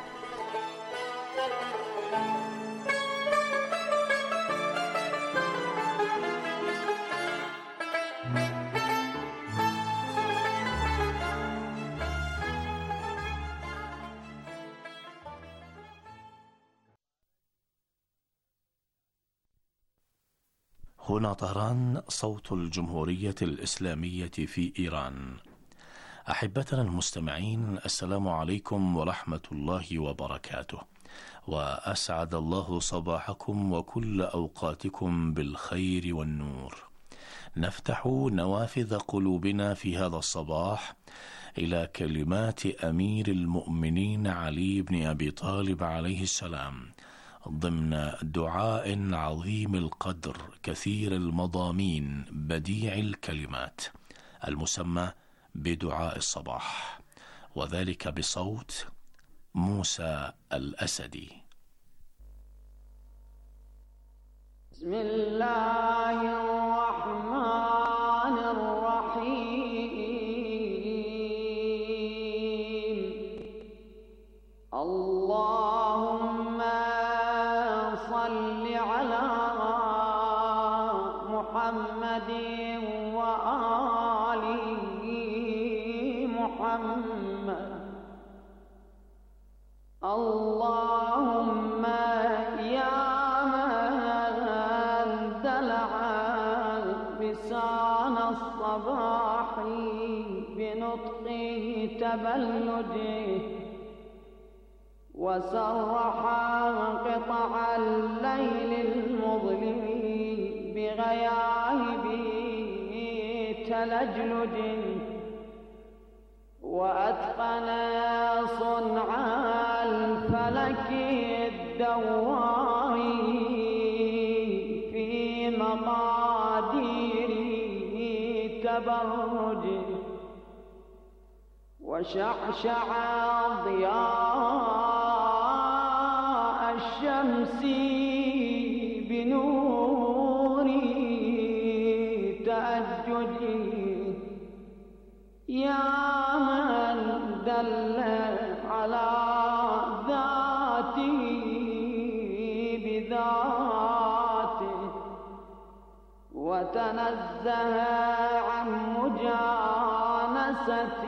هنا طهران صوت الجمهورية الإسلامية في إيران. أحبتنا المستمعين، السلام عليكم ورحمة الله وبركاته، وأسعد الله صباحكم وكل أوقاتكم بالخير والنور. نفتح نوافذ قلوبنا في هذا الصباح إلى كلمات أمير المؤمنين علي بن أبي طالب عليه السلام، ضمن دعاء عظيم القدر كثير المضامين بديع الكلمات، المسمى بدعاء الصباح، وذلك بصوت موسى الأسدي. بسم الله الرحمن الرحيم. اللهم صل على محمد وآل محمد. اللهم يا من دلع لسان الصباح بنطق تبلده، وسرح قطع الليل المظلم بغياهب تلجلج، وأتقن صنع الفلك الدوار في مقادير تبرج، وشعشع ضياء الشمس بنور وتنزه عن مجانسة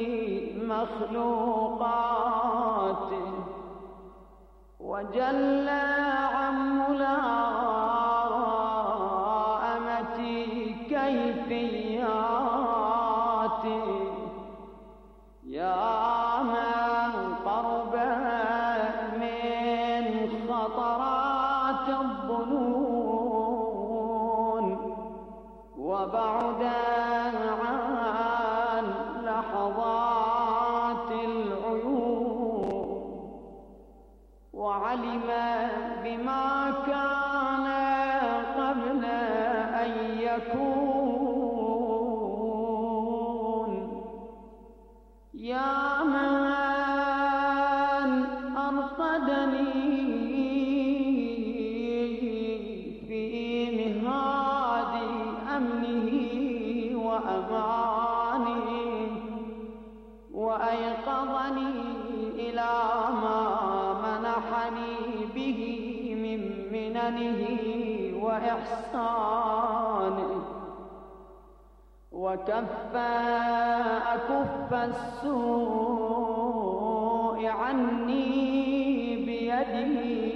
مخلوقاته وجل عن ملائمة كيفياته يا من قرب من خطرات الظنون وبعد عن لحظات العيون وعلم بما كان قبل أن يكون يا من أرصدني في مهاد أمنه وأمانه وأيقظني إلى ما منحني به من مننه وإحسانه وكف أكف السوء عني بيده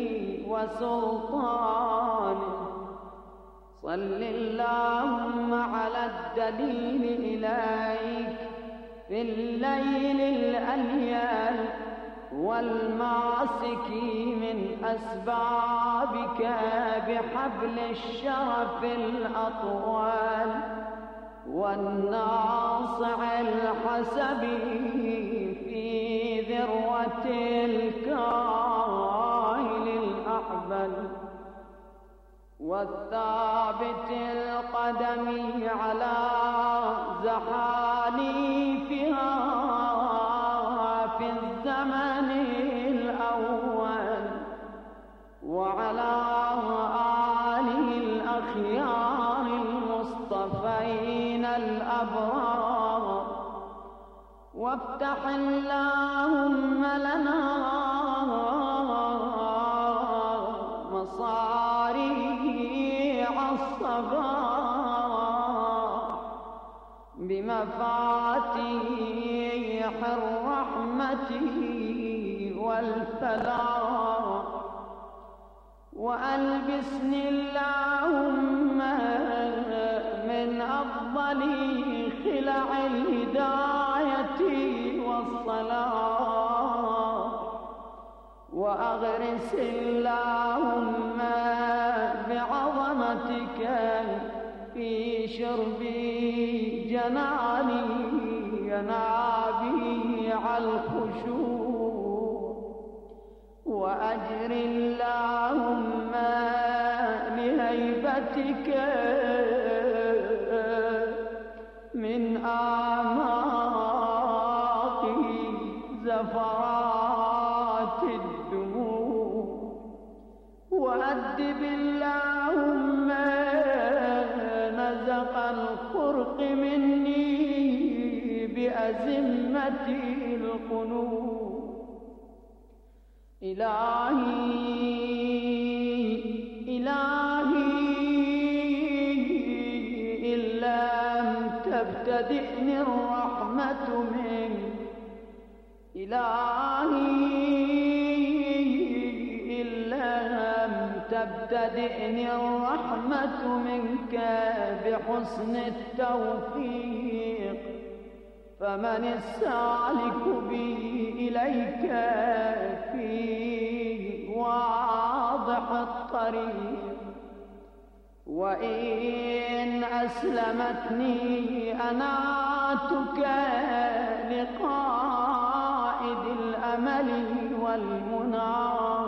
وسلطانه صل اللهم على الدليل إليك في الليل الأليل والماسك من أسبابك بحبل الشرف الأطول والناصع الحسبي في ذروة الكاهل الأحبل والثابت القدم على زحاليفها في الزمن الأول وعلى آله الأخيار المصطفين الأبرار وافتح اللهم لنا مصاريع الصباح بمفاتيح الرحمة والفلاح وألبسني اللهم من أفضل خلع الهداية والصلاح وأغرس اللهم بعظمتك في شرب جناني ينابيع الخشوع وأجر اللهم لهيبتك من أعماق زفرات الدموع وأدب اللهم نزق الخرق مني بأزمة القنوط إلهي إن لم تبتدئني الرحمة منك إلهي إن لم تبتدئني الرحمة منك بحسن التوفيق فمن السالك بي إليك في واضح الطريق وإن أسلمتني أناتك لقائد الأمل والمنى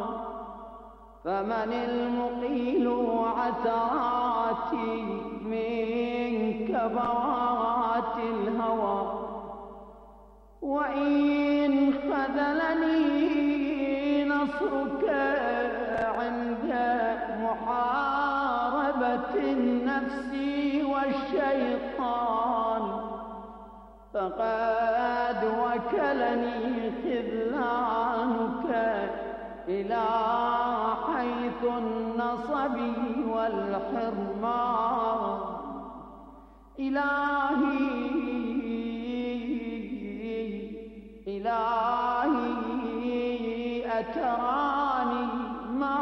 فمن المقيل عثراتي من كبوات الهوى وإن خذلني نصرك عند محاربة النفس والشيطان فقد وكلني خذلانك إلى حيث النصب والحرمان. إلهي أتراني ما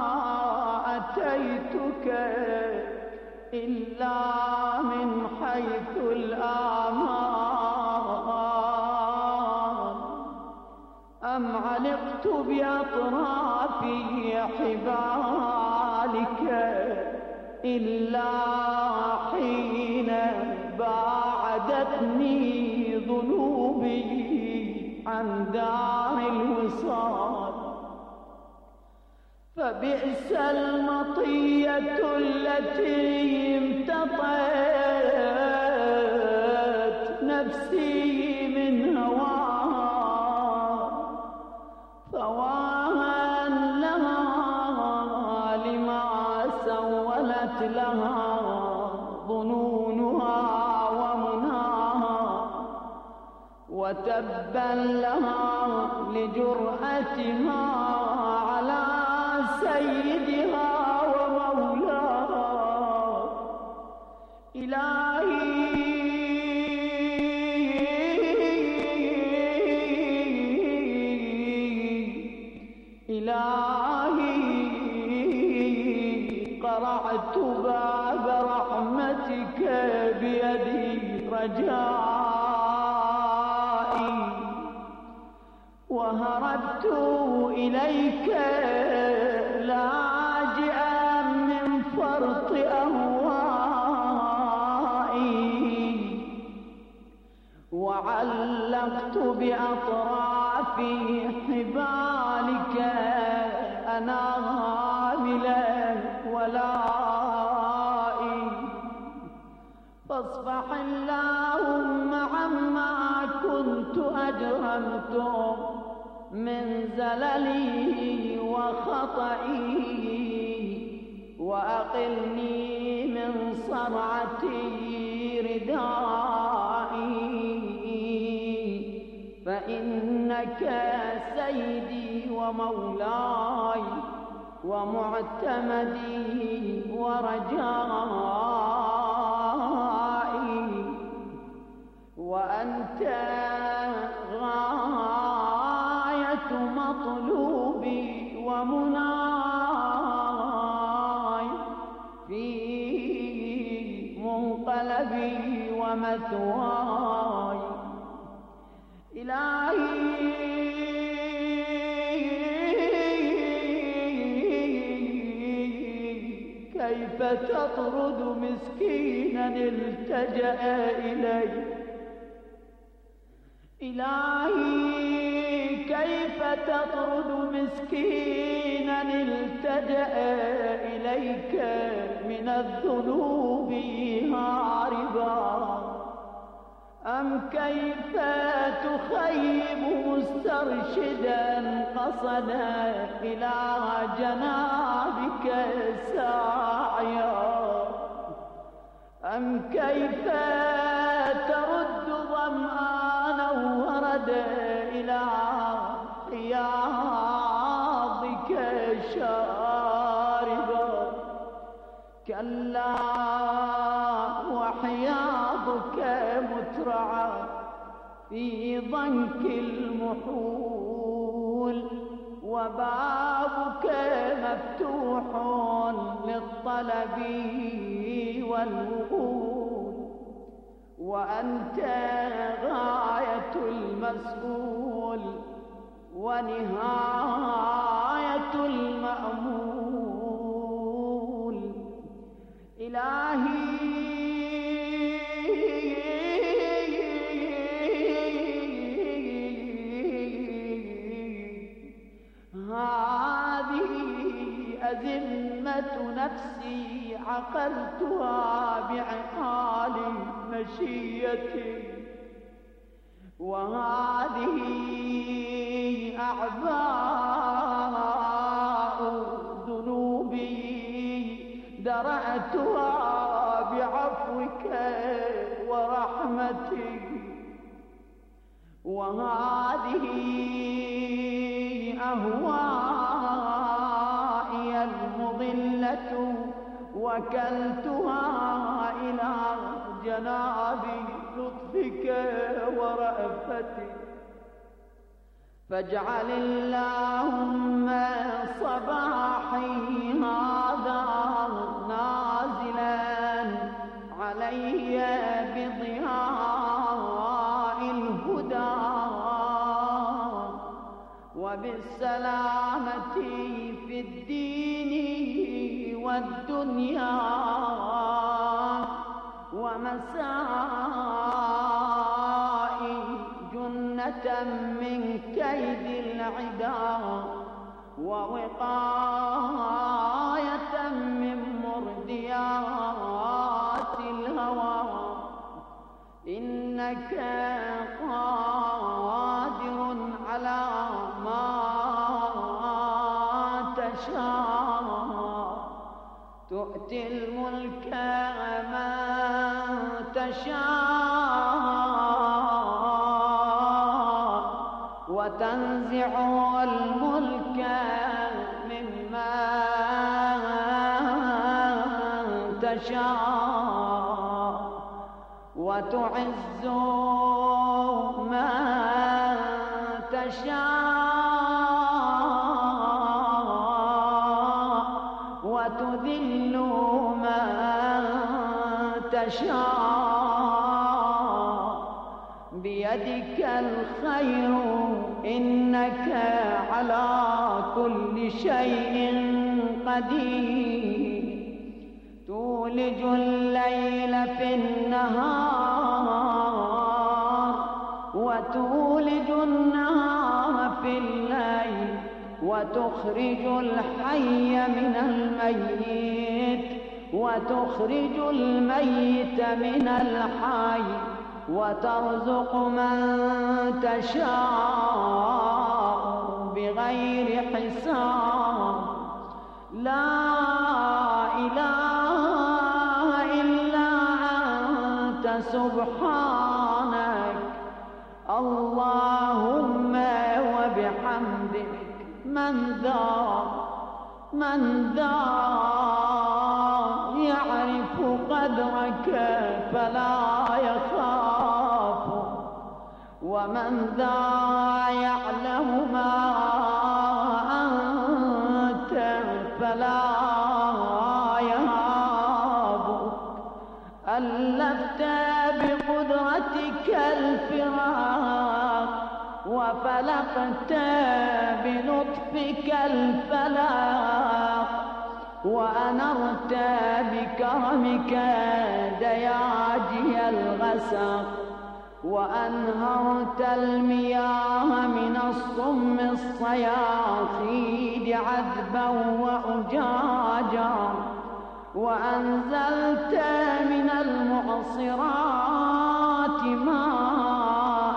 أتيتك إلا من حيث الآمال، أم علقت بأطراف حبالك إلا حين باعدتني ذنوبي عن دار الوصال. فبئس المطية التي امتطت نفسي من هواها، فواها لها لما سولت لها ظنونها ومناها، وتبا لها لجرأتها على سيدها ومولاها. إلهي قرعت باب رحمتك بيدي رجائي، وهربت إليك لاجئا من فرط أهوائي، وعلقت بأطراف حبالك أناملا ولائي. فاصفح اللهم عما كنت أجرمت من زللي وخطئي، وأقلني من صرعة ردائي، فإنك سيدي ومولاي ومعتمدي ورجائي، وأنت غاية مطلوبي ومناي في منقلبي ومثواي. إلهي كيف تطرد مسكينا التجأ إليك؟ إلهي كيف تطرد مسكينا التجأ إليك من الذنوب هاربا؟ أم كيف تخيب مسترشدا قصدا إلى جنابك ساعيا؟ أم كيف ترد ظمآنا وردا إلى حياضك شاربا؟ كلا وحياضك مترعى في ضنك المحول، وبابك مفتوح للطلب والوصول، وأنت غاية المسؤول ونهاية المأمول. إلهي هذه أزمة نفسي عقلتها بعقال مشيتي، وهذه أعباء ذنوبي درعتها بعفوك ورحمتك، وهذه أهوائي المضلة وكلتها إلى جناب لطفك ورأفتك فاجعل اللهم صباحي هذا نازلا علي بضياء الهدى وبالسلامة في الدين والدنيا ومسائي جنة من كيد العدا ووقاية من مرديات الهوى إنك قادر على ما تشاء تؤتي الملك من تشاء وتنزع الملك ممن تشاء وتعز من تشاء وتذل من تشاء بيدك الخير إنك على كل شيء قدير تولج الليل في النهار وتولج النهار في الليل وتخرج الحي من الميت وتخرج الميت من الحي وترزق من تشاء بغير حساب لا إله إلا أنت سبحانك اللهم وبحمدك من ذا يعرف قدرك فلا يخاف ومن ذا يعلم ما أنت فلا يهاب ألفت بقدرتك الفراق وفلقت بلطفك الفلاق وأنرت بكرمك دياجي الغسق وأنهرت المياه من الصم الصياصيد عذبا وأجاجا وأنزلت من المعصرات ماء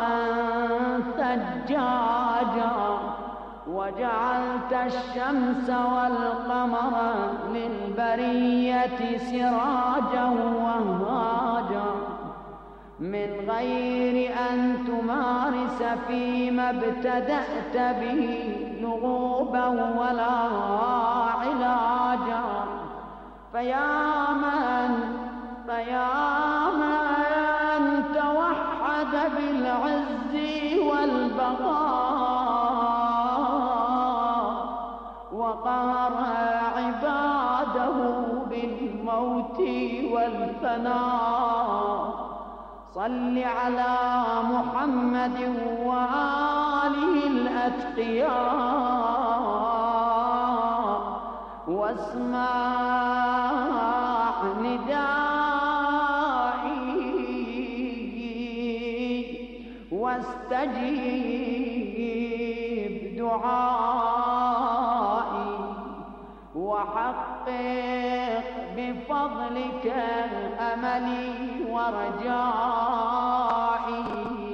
ثجاجا وجعلت الشمس والقمر للبرية سراجا وهاجا من غير أن تمارس فيما ابتدأت به لغوبا ولا علاجا فيا من توحد بالعز والبقاء وقهر عباده بالموت والفناء صل على محمد وآله الأتقياء واسمع ندائي واستجيب دعائي وحقق بفضلك أملي ورجائي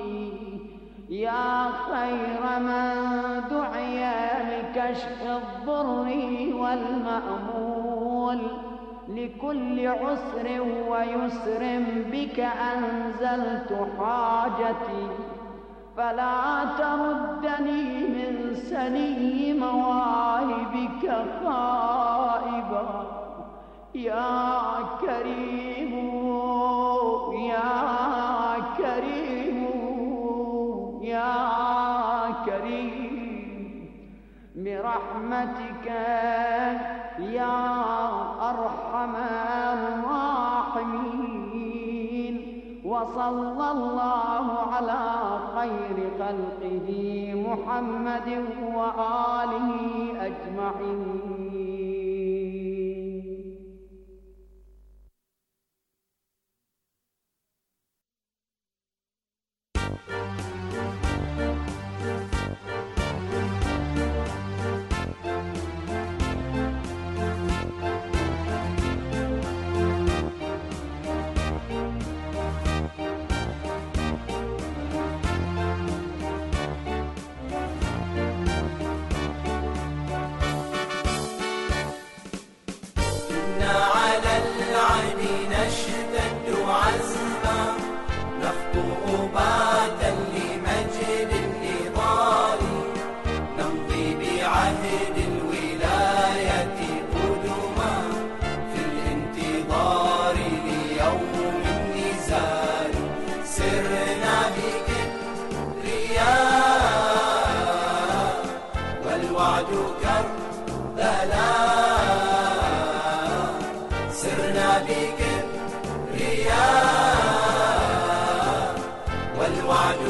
يا خير من دعي لكشف الضر والمأمول لكل عسر ويسر بك أنزلت حاجتي فلا تردني من سني مواهبك خائبا يا كريم يا كريم يا كريم برحمتك يا أرحم الراحمين وصلى الله على خير خلقه محمد وآله أجمعين. نشتد عزما نخطو باتا لمجد النضال نمضي بعهد الولاية قدما في الانتظار ليوم النزال سرنا بكبرياء والوعد كربلاء سرنا بكبرياء والوعد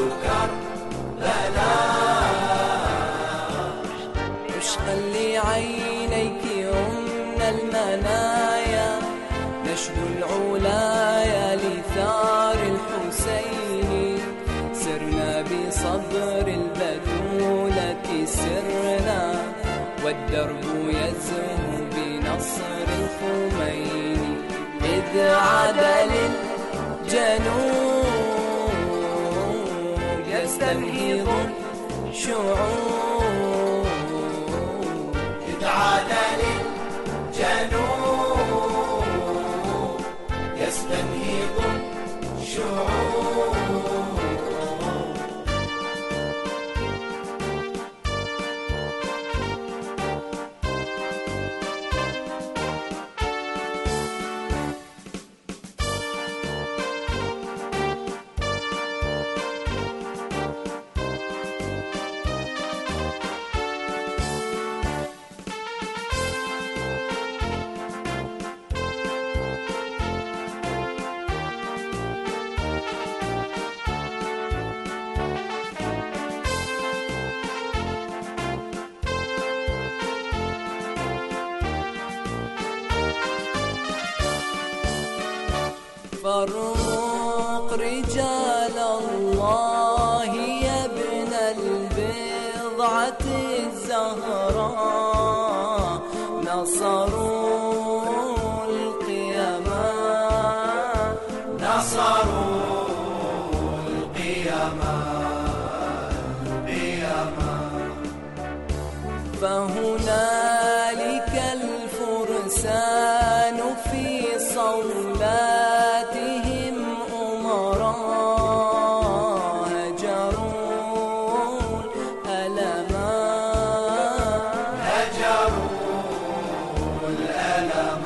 كربلاء عشقا لعينيك يمنى المنايا نشد العلايا لثار الحسين سرنا بصدر البتولة سرنا والدرب يزهو بنصر الخميني إذ عاد للجنوب يستنهض الشعوب إذ عاد للجنوب يستنهض الشعوب فارمق رجال الله يا ابن البضعة الزهراء نصروا القيامة نصروا القيامة فهنالك الفرسان في صولاتهم أمراء هجروا الألم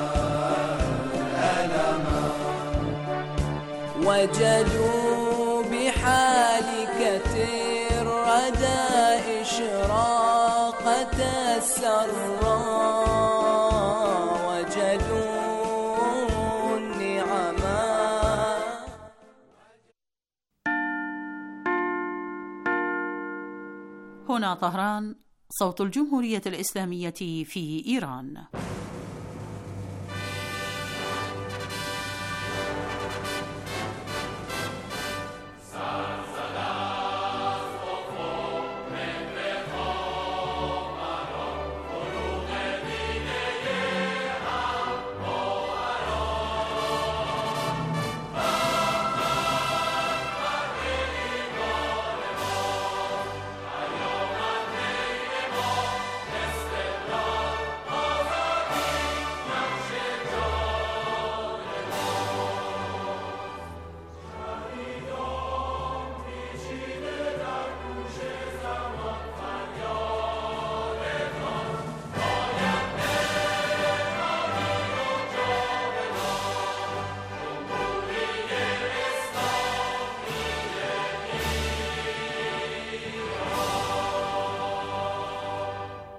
وجدوا بحالكة الردى إشراقة السراء وجدوا النعما. هنا طهران، صوت الجمهورية الإسلامية في إيران.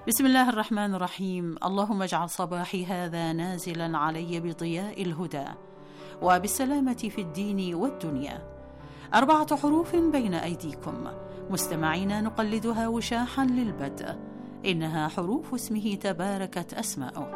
بسم الله الرحمن الرحيم. اللهم اجعل صباحي هذا نازلا علي بضياء الهدى وبالسلامة في الدين والدنيا. 4 حروف بين أيديكم مستمعين نقلدها وشاحا للبدء، إنها حروف اسمه تباركت أسماؤه.